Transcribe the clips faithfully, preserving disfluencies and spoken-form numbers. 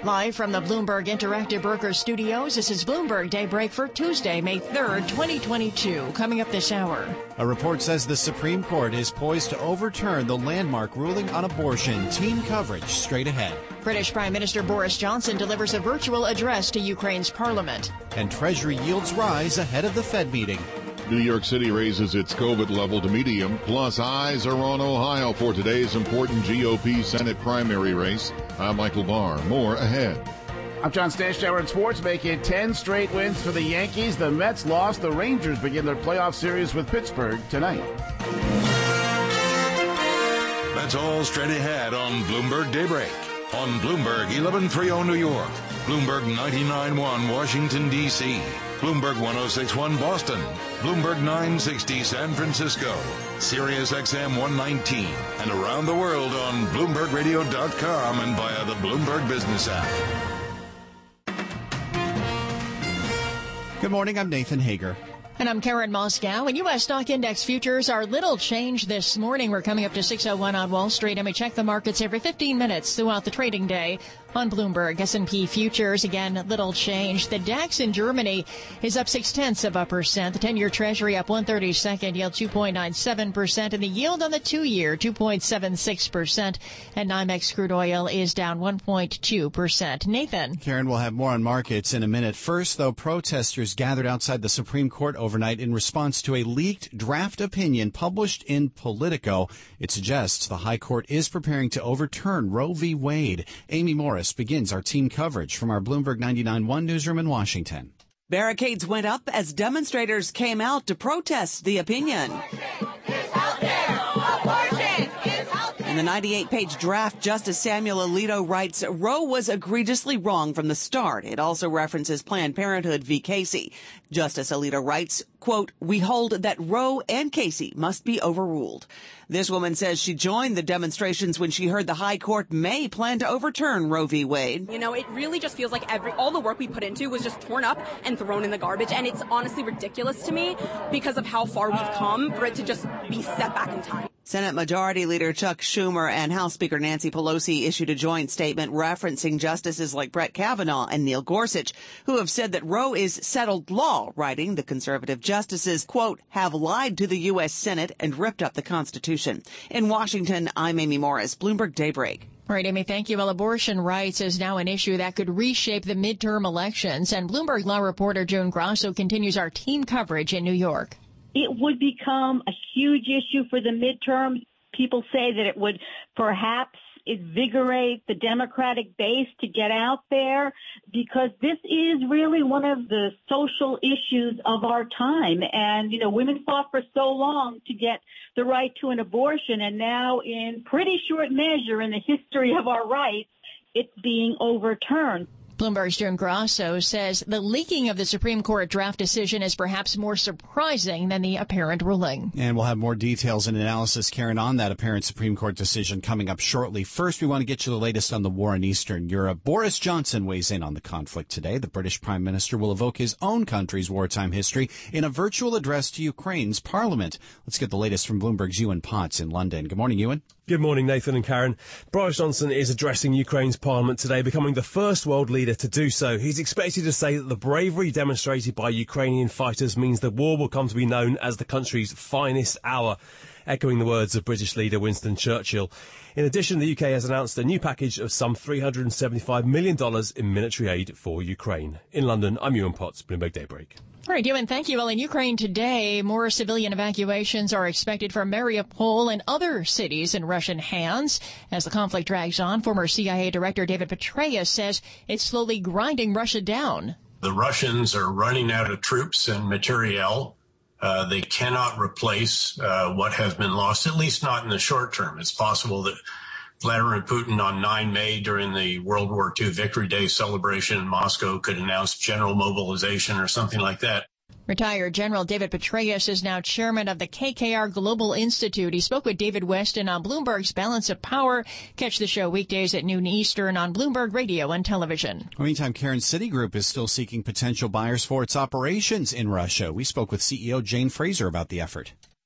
Live from the Bloomberg Interactive Brokers Studios, this is Bloomberg Daybreak for Tuesday, May third, twenty twenty-two. Coming up this hour. A report says the Supreme Court is poised to overturn the landmark ruling on abortion. Team coverage straight ahead. British Prime Minister Boris Johnson delivers a virtual address to Ukraine's parliament. And Treasury yields rise ahead of the Fed meeting. New York City raises its COVID level to medium, plus eyes are on Ohio for today's important G O P Senate primary race. I'm Michael Barr. More ahead. I'm John Stanschauer in sports, making ten straight wins for the Yankees. The Mets lost. The Rangers begin their playoff series with Pittsburgh tonight. That's all straight ahead on Bloomberg Daybreak. On Bloomberg eleven thirty New York, Bloomberg ninety-nine point one Washington, D C, Bloomberg one oh six point one Boston, Bloomberg nine sixty San Francisco, Sirius X M one nineteen, and around the world on Bloomberg Radio dot com and via the Bloomberg Business app. Good morning, I'm Nathan Hager. And I'm Karen Moscow. And U S stock index futures are little change this morning. We're coming up to six oh one on Wall Street, and we check the markets every fifteen minutes throughout the trading day on Bloomberg. S and P futures, again, little change. The DAX in Germany is up six-tenths of a percent. The ten-year Treasury up one thirty-second, yield two point nine seven percent. And the yield on the two-year, two point seven six percent. And NYMEX crude oil is down one point two percent. Nathan. Karen, we'll have more on markets in a minute. First, though, protesters gathered outside the Supreme Court overnight in response to a leaked draft opinion published in Politico. It suggests the High Court is preparing to overturn Roe v. Wade. Amy Morris begins our team coverage from our Bloomberg ninety-nine point one newsroom in Washington. Barricades went up as demonstrators came out to protest the opinion. In the ninety-eight page draft, Justice Samuel Alito writes, Roe was egregiously wrong from the start. It also references Planned Parenthood v. Casey. Justice Alito writes, quote, we hold that Roe and Casey must be overruled. This woman says she joined the demonstrations when she heard the High Court may plan to overturn Roe v. Wade. You know, it really just feels like every all the work we put into was just torn up and thrown in the garbage. And it's honestly ridiculous to me because of how far we've come for it to just be set back in time. Senate Majority Leader Chuck Schumer and House Speaker Nancy Pelosi issued a joint statement referencing justices like Brett Kavanaugh and Neil Gorsuch, who have said that Roe is settled law, writing the conservative justices, quote, have lied to the U S Senate and ripped up the Constitution. In Washington, I'm Amy Morris, Bloomberg Daybreak. All right, Amy, thank you. Well, abortion rights is now an issue that could reshape the midterm elections. And Bloomberg Law reporter June Grasso continues our team coverage in New York. It would become a huge issue for the midterms. People say that it would perhaps invigorate the Democratic base to get out there, because this is really one of the social issues of our time. And, you know, women fought for so long to get the right to an abortion, and now in pretty short measure in the history of our rights, it's being overturned. Bloomberg's June Grasso says the leaking of the Supreme Court draft decision is perhaps more surprising than the apparent ruling. And we'll have more details and analysis, Karen, on that apparent Supreme Court decision coming up shortly. First, we want to get you the latest on the war in Eastern Europe. Boris Johnson weighs in on the conflict today. The British Prime Minister will evoke his own country's wartime history in a virtual address to Ukraine's parliament. Let's get the latest from Bloomberg's Ewan Potts in London. Good morning, Ewan. Good morning, Nathan and Karen. Boris Johnson is addressing Ukraine's parliament today, becoming the first world leader to do so. He's expected to say that the bravery demonstrated by Ukrainian fighters means the war will come to be known as the country's finest hour, echoing the words of British leader Winston Churchill. In addition, the U K has announced a new package of some three hundred seventy-five million dollars in military aid for Ukraine. In London, I'm Ewan Potts, Bloomberg Daybreak. All right, Ewan, thank you. Well, in Ukraine today, more civilian evacuations are expected from Mariupol and other cities in Russian hands. As the conflict drags on, former C I A Director David Petraeus says it's slowly grinding Russia down. The Russians are running out of troops and materiel. Uh, they cannot replace uh, what has been lost, at least not in the short term. It's possible that Vladimir Putin on the ninth of May during the World War Two Victory Day celebration in Moscow could announce general mobilization or something like that. Retired General David Petraeus is now chairman of the K K R Global Institute. He spoke with David Weston on Bloomberg's Balance of Power. Catch the show weekdays at noon Eastern on Bloomberg Radio and Television. Meantime, Karen, Citigroup is still seeking potential buyers for its operations in Russia. We spoke with C E O Jane Fraser about the effort.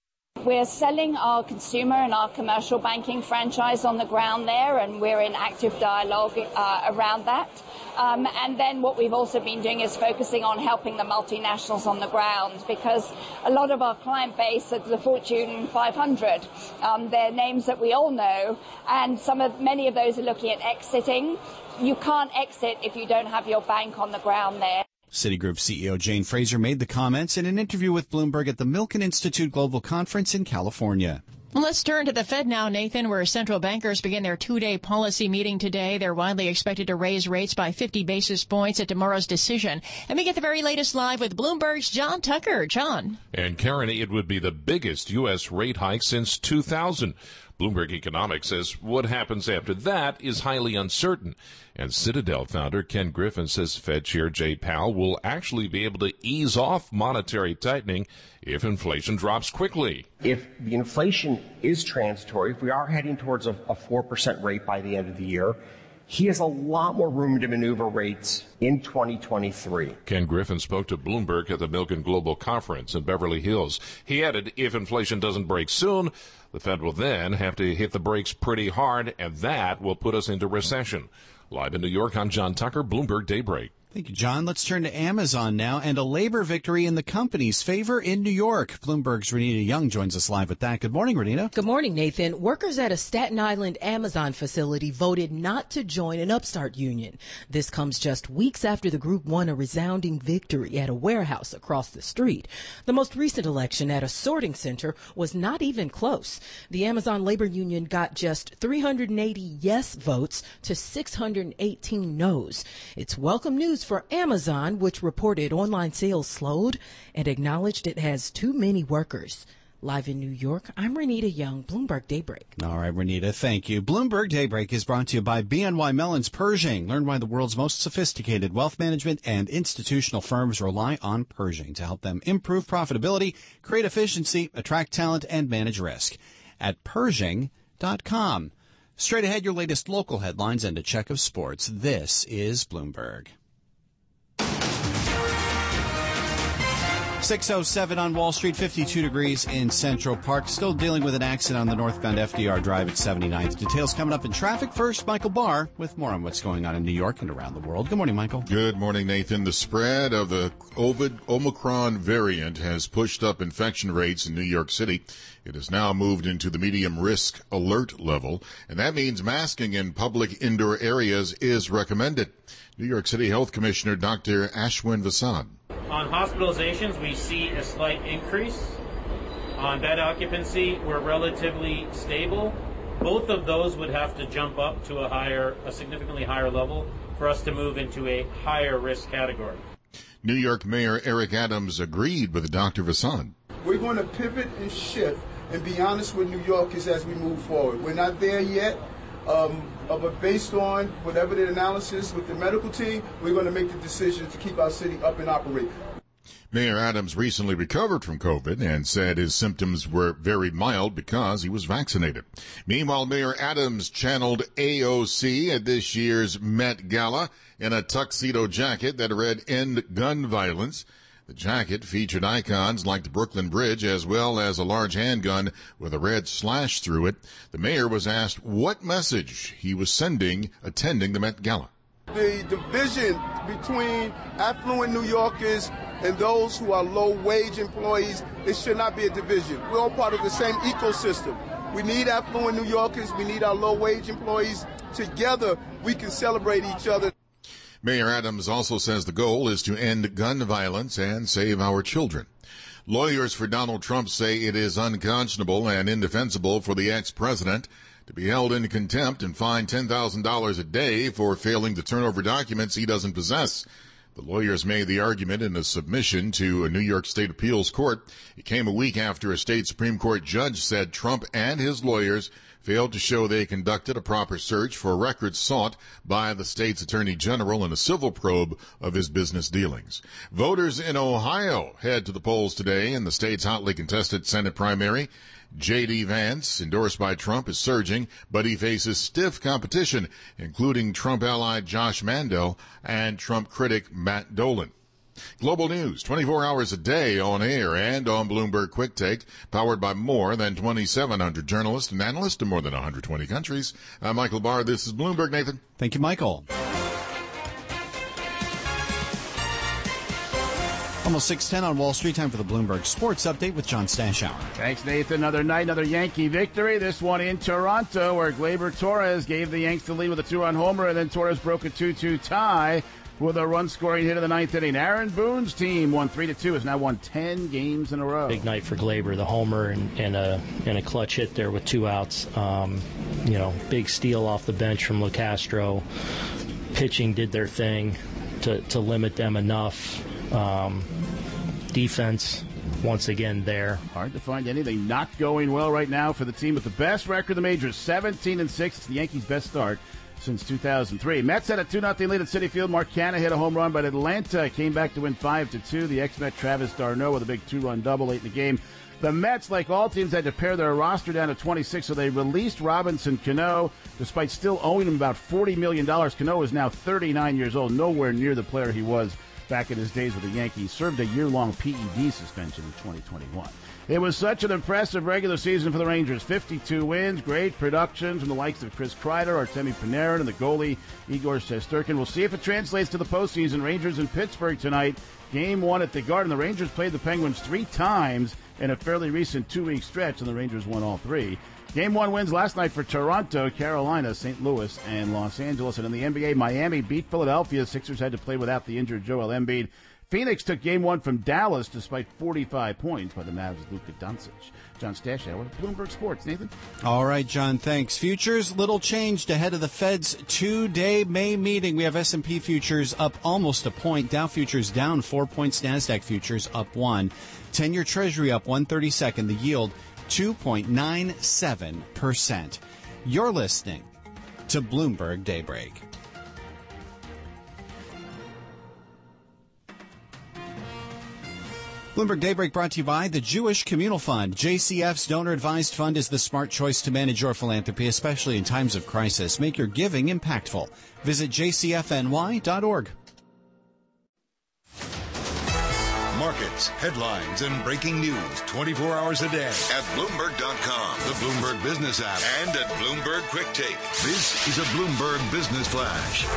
We're selling our consumer and our commercial banking franchise on the ground there, and we're in active dialogue uh, around that. Um, and then what we've also been doing is focusing on helping the multinationals on the ground, because a lot of our client base is the Fortune five hundred. Um, they're names that we all know, and some of many of those are looking at exiting. You can't exit if you don't have your bank on the ground there. Citigroup C E O Jane Fraser made the comments in an interview with Bloomberg at the Milken Institute Global Conference in California. Let's turn to the Fed now, Nathan, where central bankers begin their two-day policy meeting today. They're widely expected to raise rates by fifty basis points at tomorrow's decision. And we get the very latest live with Bloomberg's John Tucker. John. And Karen, it would be the biggest U S rate hike since two thousand. Bloomberg Economics says what happens after that is highly uncertain. And Citadel founder Ken Griffin says Fed Chair Jay Powell will actually be able to ease off monetary tightening if inflation drops quickly. If the inflation is transitory, if we are heading towards a, a four percent rate by the end of the year, he has a lot more room to maneuver rates in twenty twenty-three. Ken Griffin spoke to Bloomberg at the Milken Global Conference in Beverly Hills. He added if inflation doesn't break soon, the Fed will then have to hit the brakes pretty hard, and that will put us into recession. Live in New York, I'm John Tucker, Bloomberg Daybreak. Thank you, John. Let's turn to Amazon now and a labor victory in the company's favor in New York. Bloomberg's Renita Young joins us live with that. Good morning, Renita. Good morning, Nathan. Workers at a Staten Island Amazon facility voted not to join an upstart union. This comes just weeks after the group won a resounding victory at a warehouse across the street. The most recent election at a sorting center was not even close. The Amazon labor union got just three hundred eighty yes votes to six hundred eighteen no's. It's welcome news for Amazon, which reported online sales slowed and acknowledged it has too many workers. Live in New York, I'm Renita Young, Bloomberg Daybreak. All right, Renita, thank you. Bloomberg Daybreak is brought to you by B N Y Mellon's Pershing. Learn why the world's most sophisticated wealth management and institutional firms rely on Pershing to help them improve profitability, create efficiency, attract talent, and manage risk at Pershing dot com. Straight ahead, your latest local headlines and a check of sports. This is Bloomberg. six oh seven on Wall Street, fifty-two degrees in Central Park. Still dealing with an accident on the northbound F D R Drive at seventy-ninth. Details coming up in traffic. First, Michael Barr with more on what's going on in New York and around the world. Good morning, Michael. Good morning, Nathan. The spread of the COVID Omicron variant has pushed up infection rates in New York City. It has now moved into the medium risk alert level, and that means masking in public indoor areas is recommended. New York City Health Commissioner Doctor Ashwin Vasad. On hospitalizations, we see a slight increase. On bed occupancy, we're relatively stable. Both of those would have to jump up to a higher, a significantly higher level for us to move into a higher risk category. New York Mayor Eric Adams agreed with Doctor Vasad. We're going to pivot and shift and be honest with New Yorkers as we move forward. We're not there yet. Um, uh, but based on whatever the analysis with the medical team, we're going to make the decision to keep our city up and operate. Mayor Adams recently recovered from COVID and said his symptoms were very mild because he was vaccinated. Meanwhile, Mayor Adams channeled A O C at this year's Met Gala in a tuxedo jacket that read "End Gun Violence." The jacket featured icons like the Brooklyn Bridge as well as a large handgun with a red slash through it. The mayor was asked what message he was sending attending the Met Gala. The division between affluent New Yorkers and those who are low-wage employees, it should not be a division. We're all part of the same ecosystem. We need affluent New Yorkers. We need our low-wage employees. Together, we can celebrate each other. Mayor Adams also says the goal is to end gun violence and save our children. Lawyers for Donald Trump say it is unconscionable and indefensible for the ex-president to be held in contempt and fined ten thousand dollars a day for failing to turn over documents he doesn't possess. The lawyers made the argument in a submission to a New York State appeals court. It came a week after a state Supreme Court judge said Trump and his lawyers failed to show they conducted a proper search for records sought by the state's attorney general in a civil probe of his business dealings. Voters in Ohio head to the polls today in the state's hotly contested Senate primary. J D. Vance, endorsed by Trump, is surging, but he faces stiff competition, including Trump ally Josh Mandel and Trump critic Matt Dolan. Global news, twenty-four hours a day on air and on Bloomberg Quick Take, powered by more than twenty-seven hundred journalists and analysts in more than one hundred twenty countries. I'm Michael Barr. This is Bloomberg, Nathan. Thank you, Michael. Almost six ten on Wall Street. Time for the Bloomberg Sports Update with John Stashower. Thanks, Nathan. Another night, another Yankee victory. This one in Toronto, where Gleyber Torres gave the Yanks the lead with a two-run homer, and then Torres broke a two two tie with a run-scoring hit in the ninth inning. Aaron Boone's team won three to two, has now won ten games in a row. Big night for Gleyber, the homer and, and a and a clutch hit there with two outs. Um, you know, big steal off the bench from LeCastro. Pitching did their thing to to limit them enough. Um, defense, once again, there. Hard to find anything not going well right now for the team with the best record in the majors, seventeen and six. It's the Yankees' best start since two thousand three. Mets had a two nothing lead at Citi Field. Mark Canha hit a home run, but Atlanta came back to win five to two. The ex-Met Travis d'Arnaud with a big two-run double late in the game. The Mets, like all teams, had to pare their roster down to twenty-six, so they released Robinson Cano, despite still owing him about forty million dollars. Cano is now thirty-nine years old, nowhere near the player he was back in his days with the Yankees. Served a year-long P E D suspension in twenty twenty-one. It was such an impressive regular season for the Rangers. fifty-two wins, great production from the likes of Chris Kreider, Artemi Panarin, and the goalie Igor Shesterkin. We'll see if it translates to the postseason. Rangers in Pittsburgh tonight. Game one at the Garden. The Rangers played the Penguins three times in a fairly recent two-week stretch, and the Rangers won all three. Game one wins last night for Toronto, Carolina, Saint Louis, and Los Angeles. And in the N B A, Miami beat Philadelphia. Sixers had to play without the injured Joel Embiid. Phoenix took game one from Dallas despite forty-five points by the Mavs' Luka Doncic. John Stashower, Bloomberg Sports. Nathan? All right, John, thanks. Futures, little changed ahead of the Fed's two-day May meeting. We have S and P futures up almost a point. Dow futures down four points. NASDAQ futures up one. ten-year Treasury up one thirty-second. The yield two point nine seven percent. You're listening to Bloomberg Daybreak. Bloomberg Daybreak brought to you by the Jewish Communal Fund. J C F's donor-advised fund is the smart choice to manage your philanthropy, especially in times of crisis. Make your giving impactful. Visit j c f n y dot org. Markets, headlines, and breaking news twenty-four hours a day at Bloomberg dot com, the Bloomberg Business app, and at Bloomberg Quick Take. This is a Bloomberg Business Flash.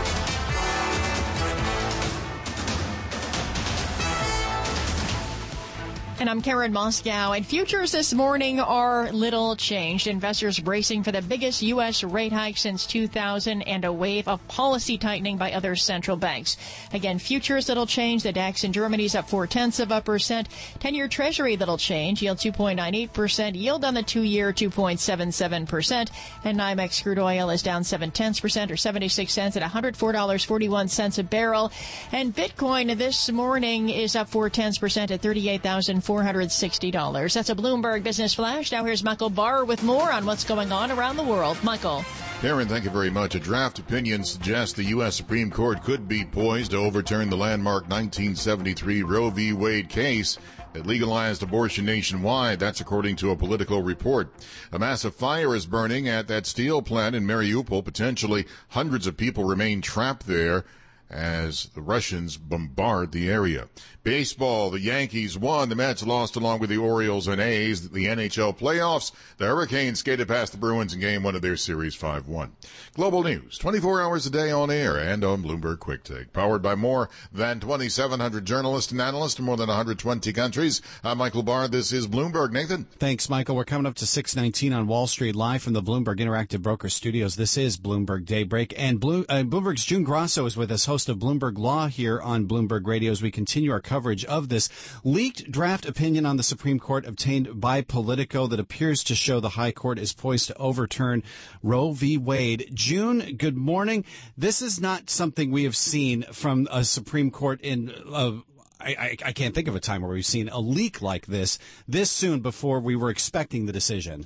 And I'm Karen Moscow. And futures this morning are little changed. Investors bracing for the biggest U S rate hike since two thousand and a wave of policy tightening by other central banks. Again, futures little change. The DAX in Germany's up four tenths of a percent. ten-year Treasury little change. Yield two point nine eight percent. Yield on the two-year two point seven seven percent. And NYMEX crude oil is down seven tenths percent or seventy-six cents at one hundred four dollars and forty-one cents a barrel. And Bitcoin this morning is up four tenths percent at thirty-eight thousand four hundred sixty dollars. That's a Bloomberg Business Flash. Now here's Michael Barr with more on what's going on around the world. Michael. Karen, thank you very much. A draft opinion suggests the U S Supreme Court could be poised to overturn the landmark nineteen seventy-three Roe v. Wade case that legalized abortion nationwide. That's according to a Politico report. A massive fire is burning at that steel plant in Mariupol. Potentially hundreds of people remain trapped there as the Russians bombard the area. Baseball, the Yankees won. The Mets lost along with the Orioles and A's. The N H L playoffs, the Hurricanes skated past the Bruins in game one of their series five one. Global news, twenty-four hours a day on air and on Bloomberg Quick Take. Powered by more than twenty-seven hundred journalists and analysts in more than one hundred twenty countries. I'm Michael Barr. This is Bloomberg. Nathan? Thanks, Michael. We're coming up to six nineteen on Wall Street, live from the Bloomberg Interactive Broker Studios. This is Bloomberg Daybreak. And Blue, uh, Bloomberg's June Grasso is with us, host of Bloomberg Law here on Bloomberg Radio, as we continue our coverage of this leaked draft opinion on the Supreme Court obtained by Politico that appears to show the High Court is poised to overturn Roe v. Wade. June, good morning. This is not something we have seen from a Supreme Court in uh, I, I, I can't think of a time where we've seen a leak like this this soon before we were expecting the decision.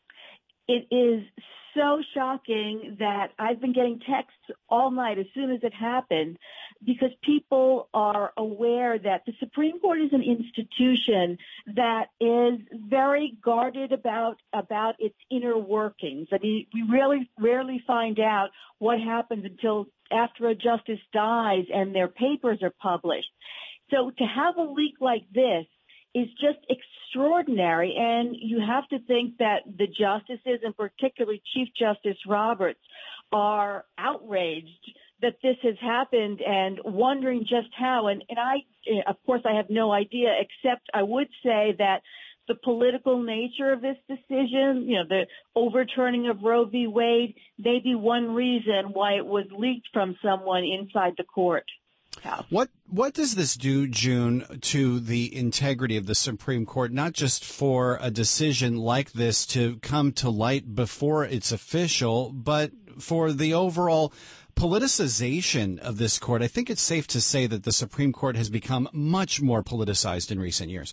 It is so shocking that I've been getting texts all night as soon as it happened, because people are aware that the Supreme Court is an institution that is very guarded about about its inner workings. I mean, we really rarely find out what happens until after a justice dies and their papers are published. So to have a leak like this is just extraordinary. And you have to think that the justices, and particularly Chief Justice Roberts, are outraged that this has happened and wondering just how. And, and I, of course, I have no idea, except I would say that the political nature of this decision, you know, the overturning of Roe v. Wade, may be one reason why it was leaked from someone inside the court. What what does this do, June, to the integrity of the Supreme Court, not just for a decision like this to come to light before it's official, but for the overall politicization of this court? I think it's safe to say that the Supreme Court has become much more politicized in recent years.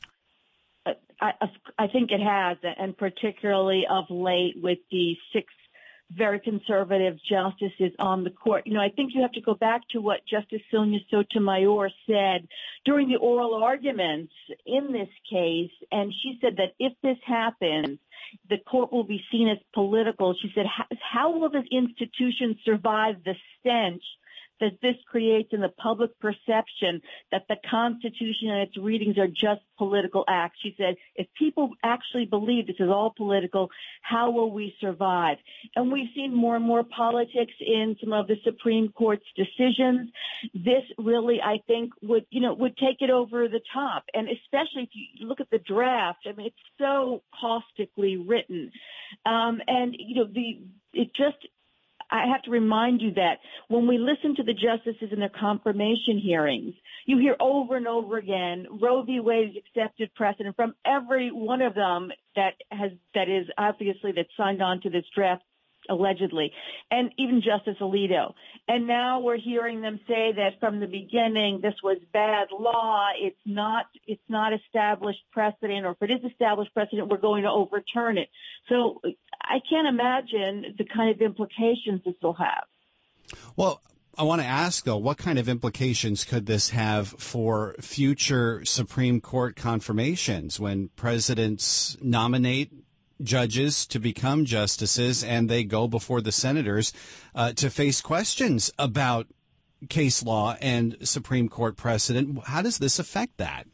I, I think it has, and particularly of late with the six very conservative justices on the court. You know, I think you have to go back to what Justice Sonia Sotomayor said during the oral arguments in this case, and she said that if this happens, the court will be seen as political. She said, how will this institution survive the stench that this creates in the public perception that the Constitution and its readings are just political acts? She said, if people actually believe this is all political, how will we survive? And we've seen more and more politics in some of the Supreme Court's decisions. This really, I think, would, you know, would take it over the top. And especially if you look at the draft, I mean, it's so caustically written. Um, and, you know, the, it just, I have to remind you that when we listen to the justices in their confirmation hearings, you hear over and over again, Roe v. Wade is accepted precedent from every one of them that has, that is obviously that signed on to this draft, allegedly, and even Justice Alito. And now we're hearing them say that from the beginning, this was bad law. It's not, it's not established precedent, or if it is established precedent, we're going to overturn it. So I can't imagine the kind of implications this will have. Well, I want to ask, though, what kind of implications could this have for future Supreme Court confirmations when presidents nominate judges to become justices and they go before the senators uh, to face questions about case law and Supreme Court precedent? How does this affect that?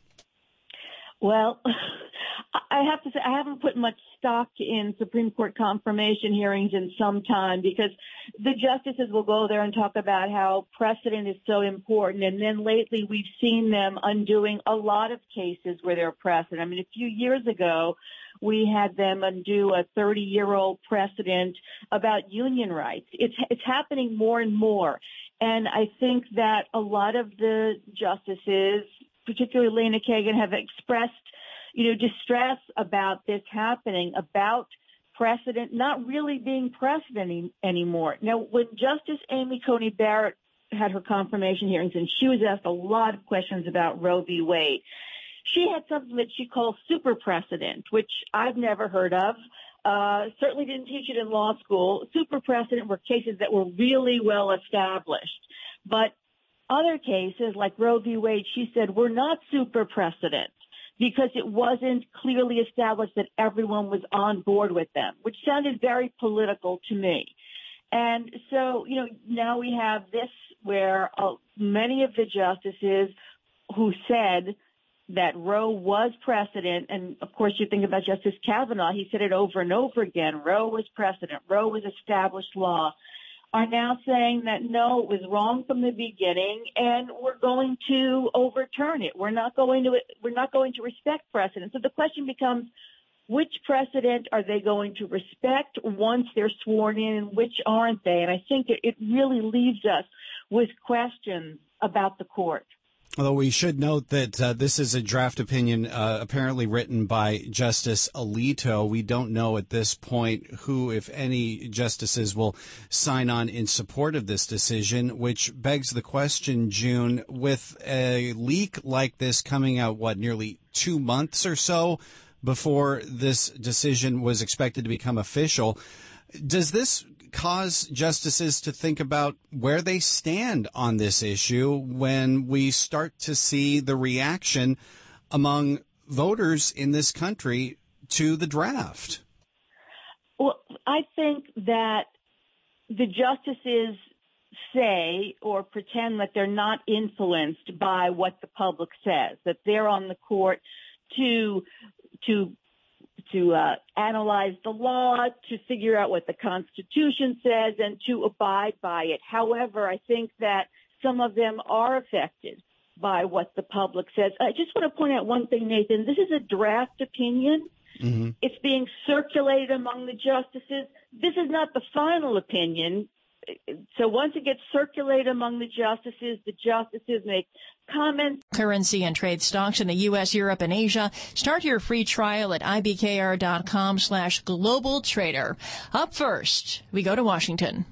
Well, I have to say I haven't put much stock in Supreme Court confirmation hearings in some time, because the justices will go there and talk about how precedent is so important. And then lately we've seen them undoing a lot of cases where they're precedent. I mean, a few years ago, we had them undo a thirty-year-old precedent about union rights. It's, it's happening more and more. And I think that a lot of the justices, particularly Elena Kagan, have expressed, you know, distress about this happening, about precedent not really being precedent any, anymore. Now, when Justice Amy Coney Barrett had her confirmation hearings, and she was asked a lot of questions about Roe v. Wade, she had something that she called super precedent, which I've never heard of. Uh, certainly didn't teach it in law school. Super precedent were cases that were really well established. But other cases like Roe v. Wade, she said, were not super precedent because it wasn't clearly established that everyone was on board with them, which sounded very political to me. And so, you know, now we have this where uh, many of the justices who said that Roe was precedent, and of course you think about Justice Kavanaugh, he said it over and over again, Roe was precedent, Roe was established law, are now saying that no, it was wrong from the beginning, and we're going to overturn it. We're not going to, we're not going to respect precedent. So the question becomes, which precedent are they going to respect once they're sworn in, and which aren't they? And I think it, it really leaves us with questions about the court. Although we should note that uh, this is a draft opinion uh, apparently written by Justice Alito. We don't know at this point who, if any, justices will sign on in support of this decision, which begs the question, June, with a leak like this coming out, what, nearly two months or so before this decision was expected to become official, does this cause justices to think about where they stand on this issue when we start to see the reaction among voters in this country to the draft? Well, I think that the justices say or pretend that they're not influenced by what the public says, that they're on the court to to to uh, analyze the law, to figure out what the Constitution says, and to abide by it. However, I think that some of them are affected by what the public says. I just want to point out one thing, Nathan. This is a draft opinion. Mm-hmm. It's being circulated among the justices. This is not the final opinion. So once it gets circulated among the justices, the justices make comments. Currency and trade stocks in the U S, Europe, and Asia. Start your free trial at ibkr.com slash global trader. Up first, we go to Washington.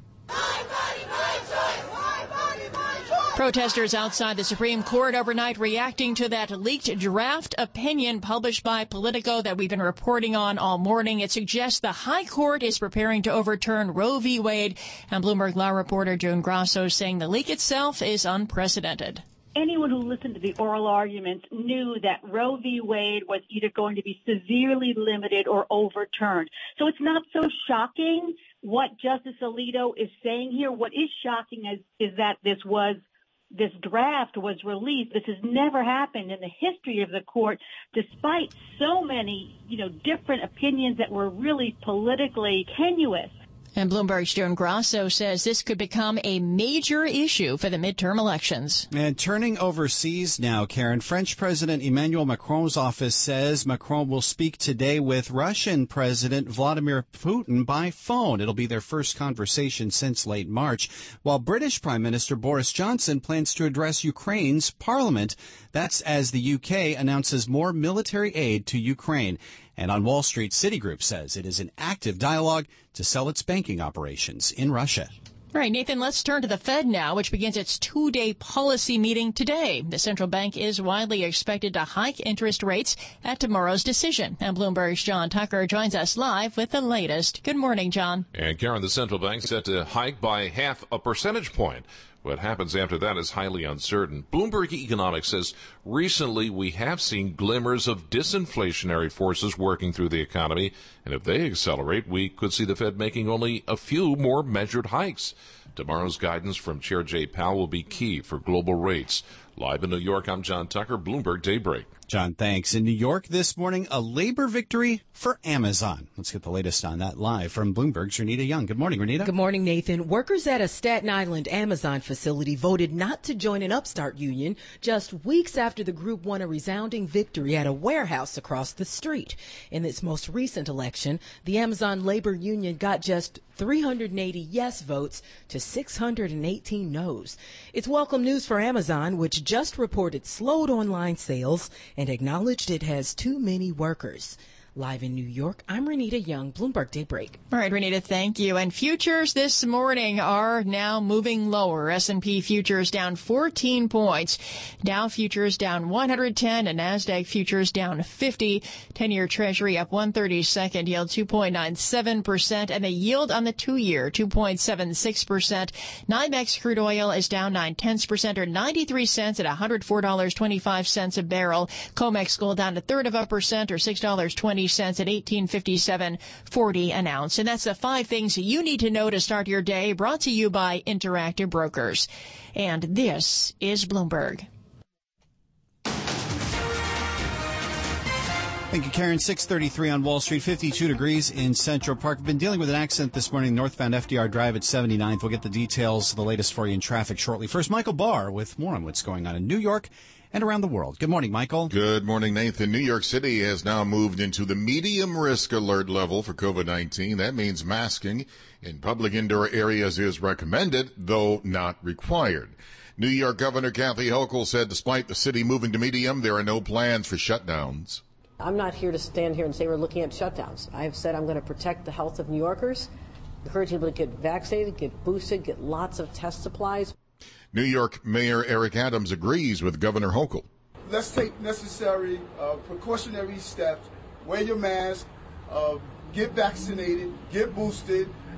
Protesters outside the Supreme Court overnight reacting to that leaked draft opinion published by Politico that we've been reporting on all morning. It suggests the High Court is preparing to overturn Roe v. Wade, and Bloomberg Law reporter June Grasso saying the leak itself is unprecedented. Anyone who listened to the oral arguments knew that Roe v. Wade was either going to be severely limited or overturned. So it's not so shocking what Justice Alito is saying here. What is shocking is, is that this was This draft was released. This has never happened in the history of the court, despite so many, you know, different opinions that were really politically tenuous. And Bloomberg's Joan Grasso says this could become a major issue for the midterm elections. And turning overseas now, Karen, French President Emmanuel Macron's office says Macron will speak today with Russian President Vladimir Putin by phone. It'll be their first conversation since late March, while British Prime Minister Boris Johnson plans to address Ukraine's parliament. That's as the U K announces more military aid to Ukraine. And on Wall Street, Citigroup says it is in active dialogue to sell its banking operations in Russia. All right, Nathan, let's turn to the Fed now, which begins its two-day policy meeting today. The central bank is widely expected to hike interest rates at tomorrow's decision. And Bloomberg's John Tucker joins us live with the latest. Good morning, John. And Karen, the central bank set to hike by half a percentage point. What happens after that is highly uncertain. Bloomberg Economics says recently we have seen glimmers of disinflationary forces working through the economy, and if they accelerate, we could see the Fed making only a few more measured hikes. Tomorrow's guidance from Chair Jay Powell will be key for global rates. Live in New York, I'm John Tucker, Bloomberg Daybreak. John, thanks. In New York this morning, a labor victory for Amazon. Let's get the latest on that live from Bloomberg's Renita Young. Good morning, Renita. Good morning, Nathan. Workers at a Staten Island Amazon facility voted not to join an upstart union just weeks after the group won a resounding victory at a warehouse across the street. In its most recent election, the Amazon labor union got just three hundred eighty yes votes to six hundred eighteen no's. It's welcome news for Amazon, which just reported slowed online sales and acknowledged it has too many workers. Live in New York, I'm Renita Young, Bloomberg Daybreak. All right, Renita, thank you. And futures this morning are now moving lower. S and P futures down fourteen points. Dow futures down one hundred ten and NASDAQ futures down fifty. ten-year Treasury up one thirty-second, yield two point nine seven percent, and the yield on the two-year two point seven six percent. NYMEX crude oil is down nine tenths percent or ninety-three cents at one hundred four dollars and twenty-five cents a barrel. COMEX gold down a third of a percent or six dollars and twenty cents at eighteen fifty-seven forty an ounce. And that's the five things you need to know to start your day, brought to you by Interactive Brokers. And this is Bloomberg. Thank you, Karen. six thirty-three on Wall Street, fifty-two degrees in Central Park. We've been dealing with an accident this morning, northbound F D R Drive at seventy-ninth. We'll get the details, the latest for you in traffic shortly. First, Michael Barr with more on what's going on in New York and around the world. Good morning, Michael. Good morning, Nathan. New York City has now moved into the medium risk alert level for COVID nineteen. That means masking in public indoor areas is recommended, though not required. New York Governor Kathy Hochul said despite the city moving to medium, there are no plans for shutdowns. I'm not here to stand here and say we're looking at shutdowns. I have said I'm going to protect the health of New Yorkers, encourage people to get vaccinated, get boosted, get lots of test supplies. New York Mayor Eric Adams agrees with Governor Hochul. Let's take necessary uh, precautionary steps. Wear your mask, uh, get vaccinated, get boosted,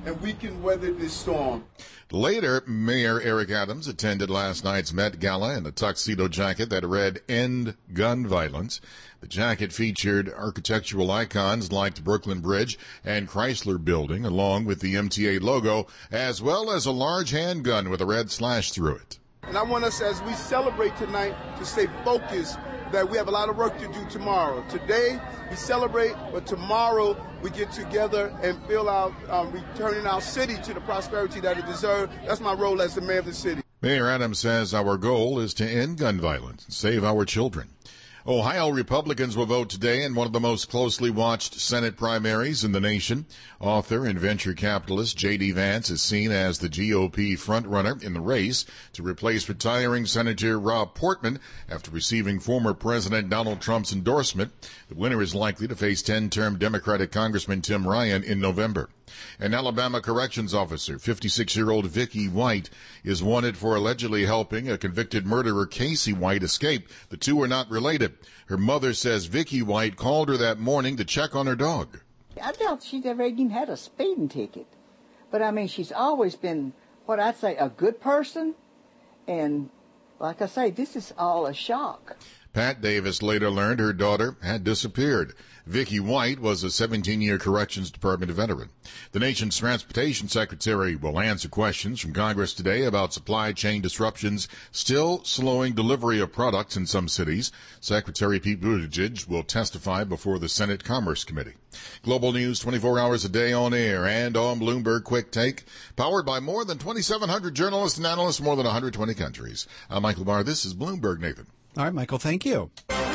and we can weather this storm. Later, Mayor Eric Adams attended last night's Met Gala in a tuxedo jacket that read "End Gun Violence." The jacket featured architectural icons like the Brooklyn Bridge and Chrysler Building, along with the M T A logo, as well as a large handgun with a red slash through it. And I want us, as we celebrate tonight, to stay focused that we have a lot of work to do tomorrow. Today, we celebrate, but tomorrow we get together and feel out, um, returning our city to the prosperity that it deserves. That's my role as the mayor of the city. Mayor Adams says our goal is to end gun violence and save our children. Ohio Republicans will vote today in one of the most closely watched Senate primaries in the nation. Author and venture capitalist J D. Vance is seen as the G O P frontrunner in the race to replace retiring Senator Rob Portman after receiving former President Donald Trump's endorsement. The winner is likely to face ten-term Democratic Congressman Tim Ryan in November. An Alabama corrections officer, fifty-six-year-old Vicky White, is wanted for allegedly helping a convicted murderer, Casey White, escape. The two are not related. Her mother says Vicky White called her that morning to check on her dog. I doubt she's ever even had a speeding ticket. But, I mean, she's always been, what I'd say, a good person. And, like I say, this is all a shock. Pat Davis later learned her daughter had disappeared. Vicky White was a seventeen-year Corrections Department veteran. The nation's transportation secretary will answer questions from Congress today about supply chain disruptions still slowing delivery of products in some cities. Secretary Pete Buttigieg will testify before the Senate Commerce Committee. Global news twenty-four hours a day on air and on Bloomberg Quick Take, powered by more than twenty-seven hundred journalists and analysts in more than one hundred twenty countries. I'm Michael Barr. This is Bloomberg, Nathan. All right, Michael, thank you.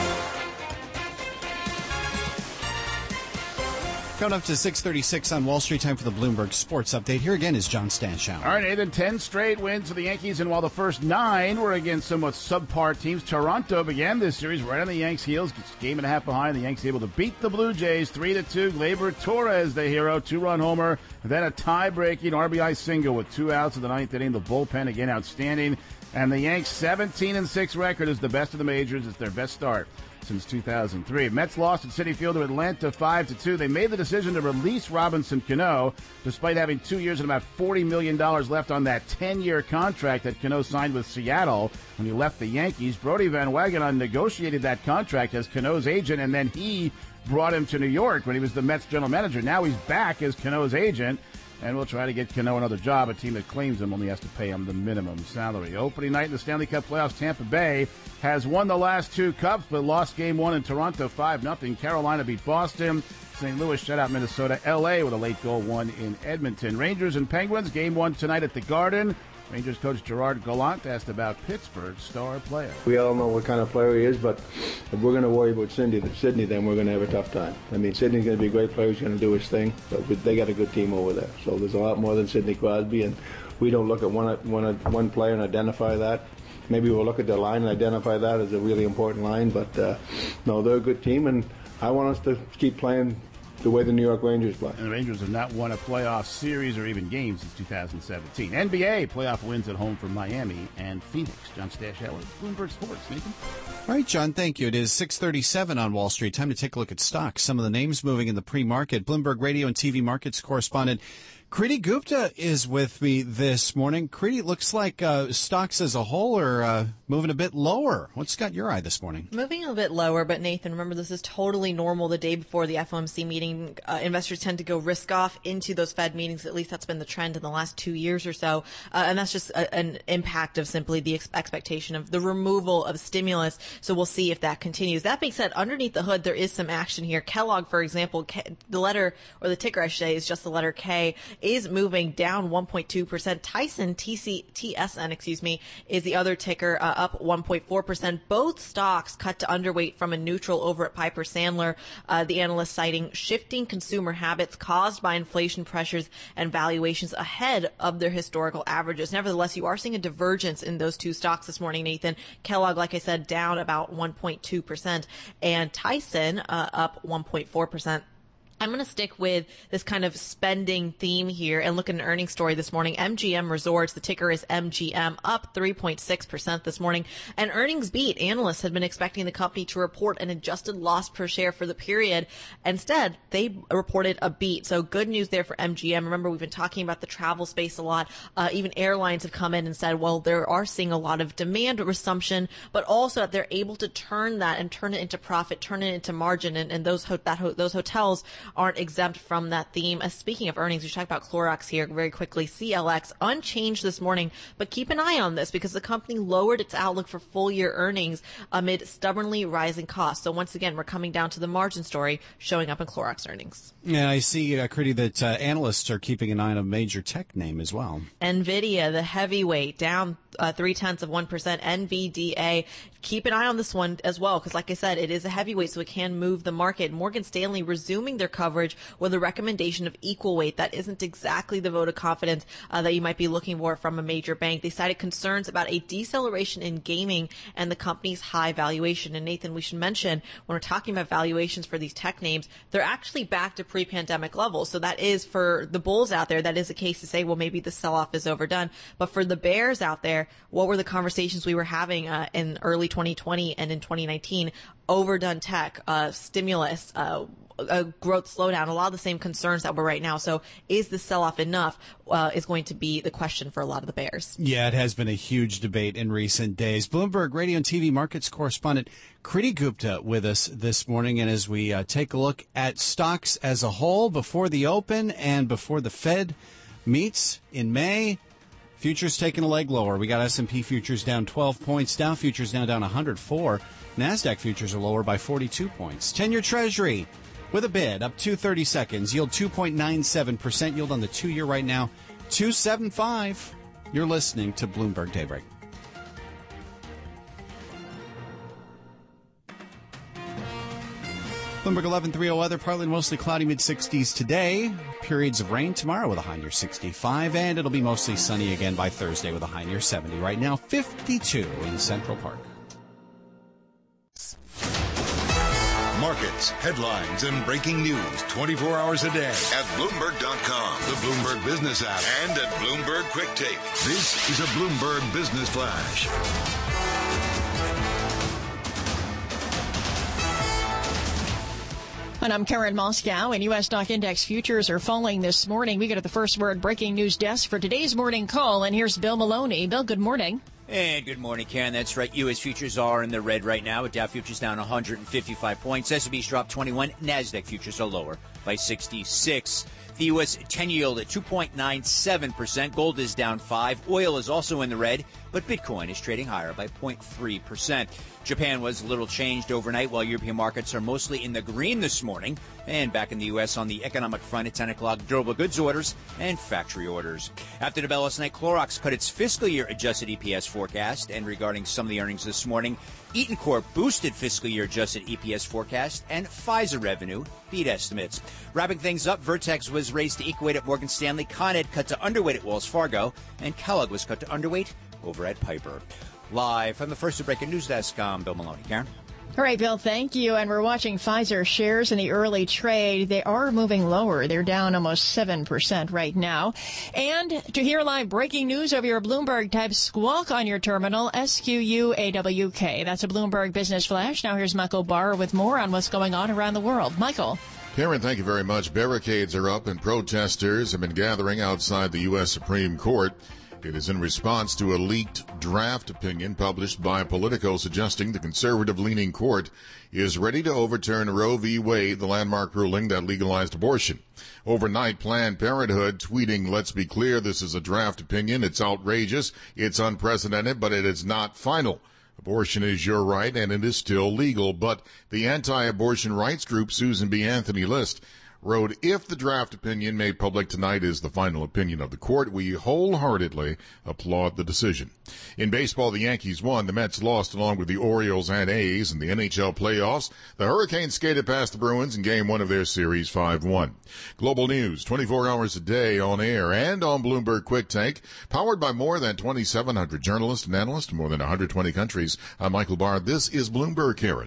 Coming up to six thirty-six on Wall Street, time for the Bloomberg Sports Update. Here again is John Stanchow. All right, Nathan, ten straight wins for the Yankees, and while the first nine were against somewhat subpar teams, Toronto began this series right on the Yanks' heels, game and a half behind. The Yanks able to beat the Blue Jays three to two. Gleyber Torres, the hero, two-run homer, and then a tie-breaking R B I single with two outs in the ninth inning. The bullpen again outstanding, and the Yanks' seventeen and six record is the best of the majors. It's their best start since two thousand three. Mets lost at Citi Field to Atlanta five to two. They made the decision to release Robinson Cano, despite having two years and about forty million dollars left on that ten-year contract that Cano signed with Seattle when he left the Yankees. Brodie Van Wagenen negotiated that contract as Cano's agent, and then he brought him to New York when he was the Mets general manager. Now he's back as Cano's agent, and we'll try to get Cano another job. A team that claims him only has to pay him the minimum salary. Opening night in the Stanley Cup playoffs, Tampa Bay has won the last two cups, but lost game one in Toronto five nothing. Carolina beat Boston. Saint Louis shut out Minnesota. L A with a late goal, one in Edmonton. Rangers and Penguins, game one tonight at the Garden. Rangers coach Gerard Gallant asked about Pittsburgh's star player. We all know what kind of player he is, but if we're going to worry about Sidney, Sidney, then we're going to have a tough time. I mean, Sidney's going to be a great player. He's going to do his thing, but they got a good team over there. So there's a lot more than Sidney Crosby, and we don't look at one, one, one player and identify that. Maybe we'll look at their line and identify that as a really important line, but uh, no, they're a good team, and I want us to keep playing the way the New York Rangers play. And the Rangers have not won a playoff series or even game since two thousand seventeen. N B A playoff wins at home for Miami and Phoenix. John Stanchow, Bloomberg Sports. Nathan? All right, John, thank you. It is six thirty-seven on Wall Street. Time to take a look at stocks. Some of the names moving in the pre-market. Bloomberg Radio and T V markets correspondent Kriti Gupta is with me this morning. Kriti, looks like uh, stocks as a whole are uh, moving a bit lower. What's got your eye this morning? Moving a bit lower, but Nathan, remember this is totally normal. The day before the F O M C meeting, uh, investors tend to go risk off into those Fed meetings. At least that's been the trend in the last two years or so. Uh, and that's just a, an impact of simply the ex- expectation of the removal of stimulus. So we'll see if that continues. That being said, underneath the hood, there is some action here. Kellogg, for example, K- the letter, or the ticker I should say, is just the letter K, is moving down one point two percent. Tyson, T C, T S N, excuse me, is the other ticker, uh, up one point four percent. Both stocks cut to underweight from a neutral over at Piper Sandler. Uh, the analyst citing shifting consumer habits caused by inflation pressures and valuations ahead of their historical averages. Nevertheless, you are seeing a divergence in those two stocks this morning, Nathan. Kellogg, like I said, down about one point two percent, and Tyson uh, up one point four percent. I'm going to stick with this kind of spending theme here and look at an earnings story this morning. M G M Resorts, the ticker is M G M, up three point six percent this morning. And earnings beat. Analysts had been expecting the company to report an adjusted loss per share for the period. Instead, they reported a beat. So good news there for M G M. Remember, we've been talking about the travel space a lot. Uh, even airlines have come in and said, well, they are seeing a lot of demand resumption, but also that they're able to turn that and turn it into profit, turn it into margin. And, and those, ho- that ho- those hotels aren't exempt from that theme. Uh, speaking of earnings, we should talk about Clorox here very quickly. C L X unchanged this morning, but keep an eye on this because the company lowered its outlook for full year earnings amid stubbornly rising costs. So once again, we're coming down to the margin story showing up in Clorox earnings. Yeah, I see, uh, Critty, that uh, analysts are keeping an eye on a major tech name as well. NVIDIA, the heavyweight, down uh, three tenths of one percent. N V D A, keep an eye on this one as well because, like I said, it is a heavyweight, so it can move the market. Morgan Stanley resuming their coverage with a recommendation of equal weight. That isn't exactly the vote of confidence uh, that you might be looking for from a major bank. They cited concerns about a deceleration in gaming and the company's high valuation. And Nathan, we should mention when we're talking about valuations for these tech names, they're actually back to pre-pandemic levels. So that is for the bulls out there. That is a case to say, well, maybe the sell-off is overdone. But for the bears out there, what were the conversations we were having uh, in early twenty twenty and in twenty nineteen? Overdone tech, uh, stimulus, uh, a growth slowdown, a lot of the same concerns that we're right now. So is the sell-off enough uh, is going to be the question for a lot of the bears. Yeah, it has been a huge debate in recent days. Bloomberg Radio and T V markets correspondent Critty Gupta with us this morning. And as we uh, take a look at stocks as a whole before the open and before the Fed meets in May, futures taking a leg lower. We got S and P futures down twelve points. Dow futures now down one hundred four. NASDAQ futures are lower by forty-two points. ten-year Treasury with a bid up two thirty seconds. Yield two point nine seven percent. Yield on the two-year right now, two seventy-five. You're listening to Bloomberg Daybreak. Bloomberg eleven thirty weather, partly and mostly cloudy, mid-sixties today. Periods of rain tomorrow with a high near sixty-five, and it'll be mostly sunny again by Thursday with a high near seventy. Right now, fifty-two in Central Park. Markets, headlines, and breaking news twenty-four hours a day at Bloomberg dot com, the Bloomberg Business app, and at Bloomberg Quick Take. This is a Bloomberg Business Flash. And I'm Karen Moscow, and U S stock index futures are falling this morning. We go to the First Word breaking news desk for today's morning call, and here's Bill Maloney. Bill, good morning. And good morning, Karen. That's right. U S futures are in the red right now, with Dow futures down one hundred fifty-five points. S and P's dropped twenty-one. NASDAQ futures are lower by sixty-six. The U S ten yield at two point nine seven percent. Gold is down five. Oil is also in the red, but Bitcoin is trading higher by zero point three percent. Japan was little changed overnight, while European markets are mostly in the green this morning. And back in the U S on the economic front at ten o'clock, durable goods orders and factory orders. After the bell last night, Clorox cut its fiscal year adjusted E P S forecast. And regarding some of the earnings this morning, Eaton Corp boosted fiscal year adjusted E P S forecast, and Pfizer revenue beat estimates. Wrapping things up, Vertex was raised to equal weight at Morgan Stanley, Con Ed cut to underweight at Wells Fargo, and Kellogg was cut to underweight over at Piper. Live from the First Breaking News Desk, I'm Bill Maloney. Karen? All right, Bill, thank you. And we're watching Pfizer shares in the early trade. They are moving lower. They're down almost seven percent right now. And to hear live breaking news over your Bloomberg, type squawk on your terminal, S Q U A W K. That's a Bloomberg Business Flash. Now here's Michael Barr with more on what's going on around the world. Michael. Karen, thank you very much. Barricades are up and protesters have been gathering outside the U S Supreme Court. It is in response to a leaked draft opinion published by Politico suggesting the conservative-leaning court is ready to overturn Roe v. Wade, the landmark ruling that legalized abortion. Overnight, Planned Parenthood tweeting, "Let's be clear, this is a draft opinion. It's outrageous. It's unprecedented, but it is not final. Abortion is your right, and it is still legal." But the anti-abortion rights group Susan B. Anthony List wrote, "If the draft opinion made public tonight is the final opinion of the court, we wholeheartedly applaud the decision." In baseball, the Yankees won. The Mets lost along with the Orioles and A's in the N H L playoffs. The Hurricanes skated past the Bruins in game one of their series five one. Global news, twenty-four hours a day on air and on Bloomberg Quick Take, powered by more than twenty-seven hundred journalists and analysts in more than one hundred twenty countries. I'm Michael Barr. This is Bloomberg, Karen.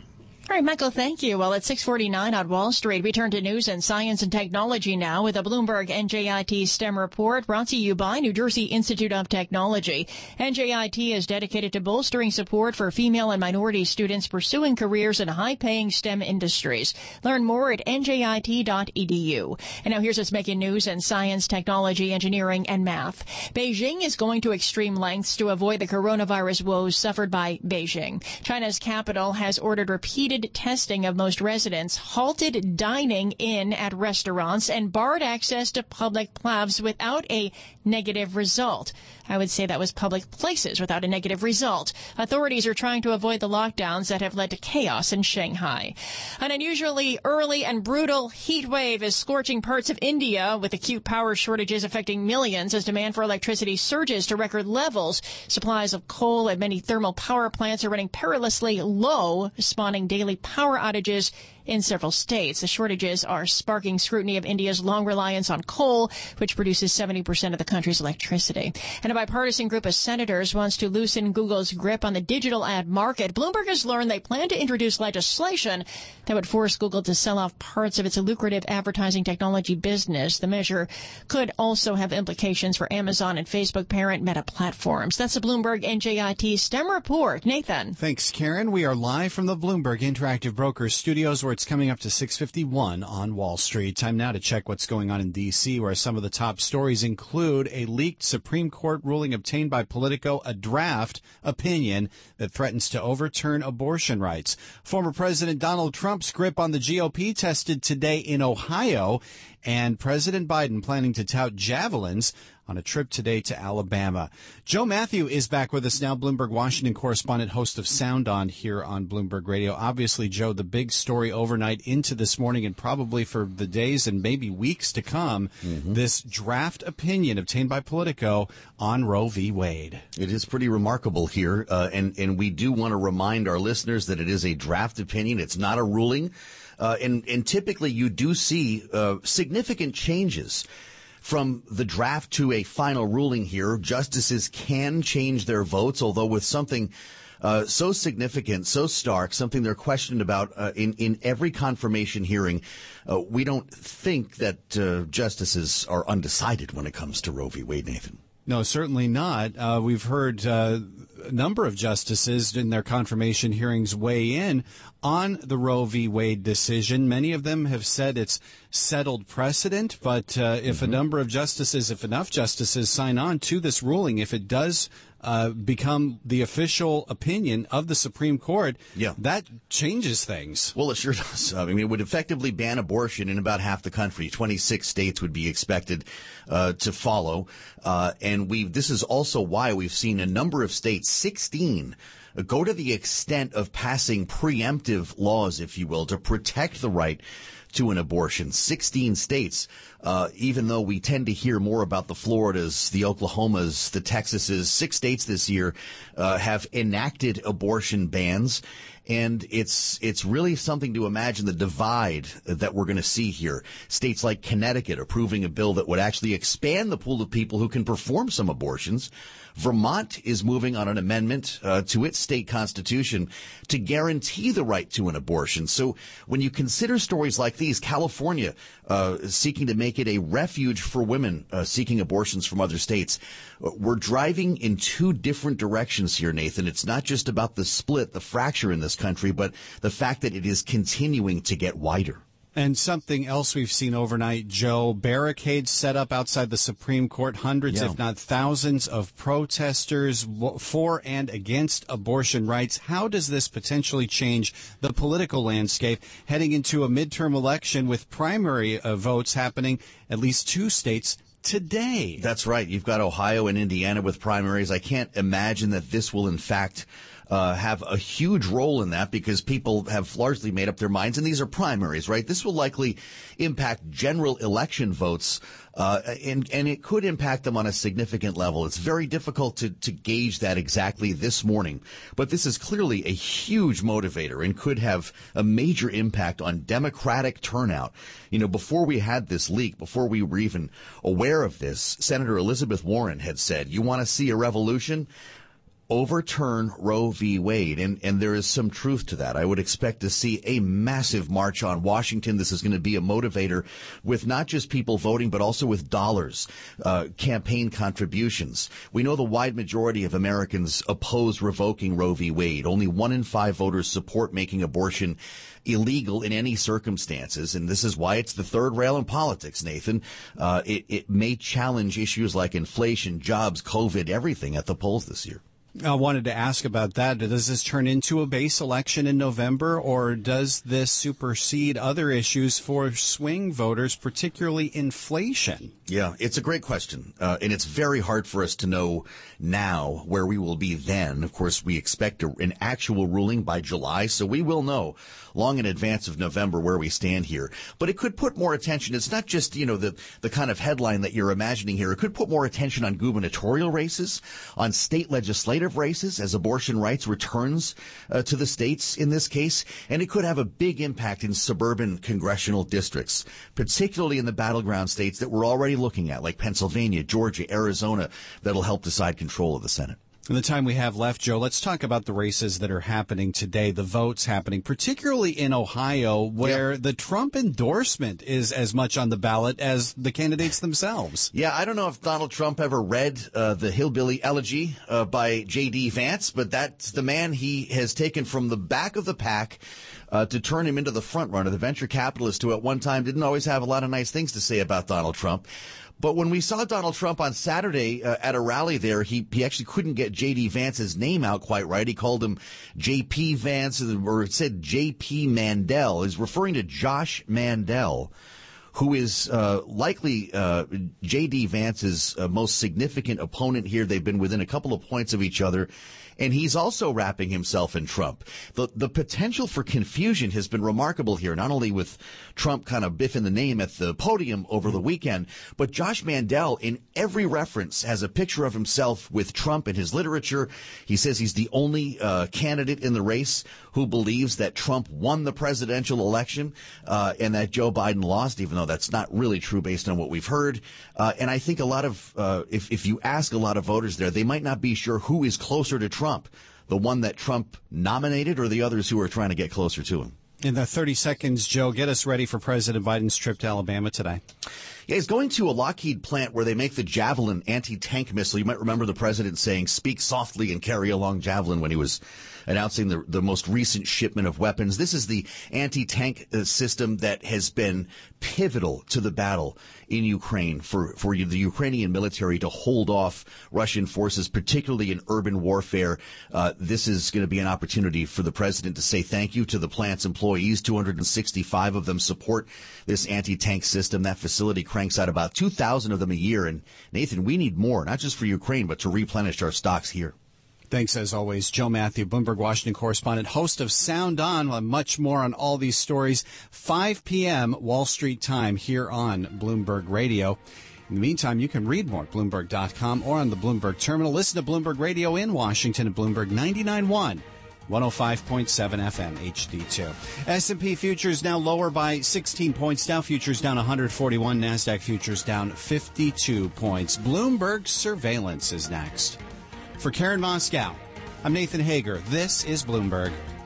All right, Michael, thank you. Well, at six forty-nine on Wall Street, we turn to news and science and technology now with a Bloomberg N J I T STEM report brought to you by New Jersey Institute of Technology. N J I T is dedicated to bolstering support for female and minority students pursuing careers in high-paying STEM industries. Learn more at N J I T dot E D U. And now here's what's making news in science, technology, engineering, and math. Beijing is going to extreme lengths to avoid the coronavirus woes suffered by Beijing. China's capital has ordered repeated testing of most residents, halted dining in at restaurants, and barred access to public places without a negative result. I would say that was public places without a negative result. Authorities are trying to avoid the lockdowns that have led to chaos in Shanghai. An unusually early and brutal heat wave is scorching parts of India, with acute power shortages affecting millions as demand for electricity surges to record levels. Supplies of coal at many thermal power plants are running perilously low, spawning daily power outages in several states. The shortages are sparking scrutiny of India's long reliance on coal, which produces seventy percent of the country's electricity. And a bipartisan group of senators wants to loosen Google's grip on the digital ad market. Bloomberg has learned they plan to introduce legislation that would force Google to sell off parts of its lucrative advertising technology business. The measure could also have implications for Amazon and Facebook parent Meta Platforms. That's the Bloomberg N J I T STEM report. Nathan. Thanks, Karen. We are live from the Bloomberg Interactive Brokers studios, where it's coming up to six fifty-one on Wall Street. Time now to check what's going on in D C, where some of the top stories include a leaked Supreme Court ruling obtained by Politico, a draft opinion that threatens to overturn abortion rights. Former President Donald Trump's grip on the G O P tested today in Ohio, and President Biden planning to tout javelins on a trip today to Alabama. Joe Matthew is back with us now, Bloomberg Washington correspondent, host of Sound On here on Bloomberg Radio. Obviously, Joe, the big story overnight into this morning and probably for the days and maybe weeks to come, mm-hmm. this draft opinion obtained by Politico on Roe v. Wade. It is pretty remarkable here, uh, and, and we do want to remind our listeners that it is a draft opinion. It's not a ruling, uh, and, and typically you do see uh, significant changes from the draft to a final ruling here. Justices can change their votes, although with something uh, so significant, so stark, something they're questioned about uh, in, in every confirmation hearing, uh, we don't think that uh, justices are undecided when it comes to Roe v. Wade, Nathan. No, certainly not. Uh, we've heard uh, a number of justices in their confirmation hearings weigh in on the Roe v. Wade decision. Many of them have said it's settled precedent, but uh, if mm-hmm. a number of justices, if enough justices sign on to this ruling, if it does uh, become the official opinion of the Supreme Court, yeah. that changes things. Well, it sure does. I mean, it would effectively ban abortion in about half the country. twenty-six states would be expected uh, to follow. Uh, and we this is also why we've seen a number of states, sixteen, go to the extent of passing preemptive laws, if you will, to protect the right to an abortion. sixteen states, uh, even though we tend to hear more about the Floridas, the Oklahomas, the Texases, six states this year uh, have enacted abortion bans. And it's it's really something to imagine the divide that we're going to see here. States like Connecticut approving a bill that would actually expand the pool of people who can perform some abortions. Vermont is moving on an amendment uh, to its state constitution to guarantee the right to an abortion. So when you consider stories like these, California uh, seeking to make it a refuge for women uh, seeking abortions from other states, we're driving in two different directions here, Nathan. It's not just about the split, the fracture in this country, but the fact that it is continuing to get wider. And something else we've seen overnight, Joe, barricades set up outside the Supreme Court, hundreds, yeah. if not thousands, of protesters for and against abortion rights. How does this potentially change the political landscape heading into a midterm election with primary uh, votes happening at least two states today? That's right. You've got Ohio and Indiana with primaries. I can't imagine that this will, in fact, Uh, have a huge role in that, because people have largely made up their minds, and these are primaries, right? This will likely impact general election votes, uh, and, and it could impact them on a significant level. It's very difficult to, to gauge that exactly this morning, but this is clearly a huge motivator and could have a major impact on Democratic turnout. You know, before we had this leak, before we were even aware of this, Senator Elizabeth Warren had said, you want to see a revolution? overturn Roe v. Wade. And, and there is some truth to that. I would expect to see a massive march on Washington. This is going to be a motivator with not just people voting, but also with dollars, uh, campaign contributions. We know the wide majority of Americans oppose revoking Roe v. Wade. Only one in five voters support making abortion illegal in any circumstances, and this is why it's the third rail in politics, Nathan. Uh, it, it may challenge issues like inflation, jobs, COVID, everything at the polls this year. I wanted to ask about that. Does this turn into a base election in November, or does this supersede other issues for swing voters, particularly inflation? Yeah, it's a great question, uh, and it's very hard for us to know now where we will be then. Of course, we expect a, an actual ruling by July, so we will know long in advance of November where we stand here. But it could put more attention. It's not just, you know, the, the kind of headline that you're imagining here. It could put more attention on gubernatorial races, on state legislative races as abortion rights returns uh, to the states in this case. And it could have a big impact in suburban congressional districts, particularly in the battleground states that we're already looking at, like Pennsylvania, Georgia, Arizona, that'll help decide control of the Senate. In the time we have left, Joe, let's talk about the races that are happening today, the votes happening, particularly in Ohio, where yeah. the Trump endorsement is as much on the ballot as the candidates themselves. Yeah, I don't know if Donald Trump ever read uh, the Hillbilly Elegy uh, by J D. Vance, but that's the man he has taken from the back of the pack uh, to turn him into the front runner, the venture capitalist who at one time didn't always have a lot of nice things to say about Donald Trump. But when we saw Donald Trump on Saturday uh, at a rally there, he, he actually couldn't get J D. Vance's name out quite right. He called him J P. Vance, or it said J P. Mandel. He's referring to Josh Mandel, who is uh, likely uh, J D. Vance's uh, most significant opponent here. They've been within a couple of points of each other. And he's also wrapping himself in Trump. The the potential for confusion has been remarkable here, not only with Trump kind of biffing the name at the podium over the weekend, but Josh Mandel in every reference has a picture of himself with Trump in his literature. He says he's the only uh, candidate in the race who believes that Trump won the presidential election uh, and that Joe Biden lost, even though that's not really true based on what we've heard. Uh, and I think a lot of, uh, if, if you ask a lot of voters there, they might not be sure who is closer to Trump. Trump, the one that Trump nominated or the others who are trying to get closer to him. In the thirty seconds, Joe, get us ready for President Biden's trip to Alabama today. Yeah, he's going to a Lockheed plant where they make the Javelin anti-tank missile. You might remember the president saying, speak softly and carry along Javelin when he was announcing the, the most recent shipment of weapons. This is the anti-tank uh, system that has been pivotal to the battle in Ukraine for, for the Ukrainian military to hold off Russian forces, particularly in urban warfare. Uh, this is going to be an opportunity for the president to say thank you to the plant's employees. two hundred sixty-five of them support this anti-tank system. That facility cranks out about two thousand of them a year. And Nathan, we need more, not just for Ukraine, but to replenish our stocks here. Thanks, as always, Joe Matthew, Bloomberg Washington correspondent, host of Sound On. We'll have much more on all these stories. five p.m. Wall Street time here on Bloomberg Radio. In the meantime, you can read more at Bloomberg dot com or on the Bloomberg Terminal. Listen to Bloomberg Radio in Washington at Bloomberg ninety-nine point one. one oh five point seven F M H D two. S and P futures now lower by sixteen points. Dow futures down one hundred forty-one. NASDAQ futures down fifty-two points. Bloomberg surveillance is next. For Karen Moscow, I'm Nathan Hager. This is Bloomberg.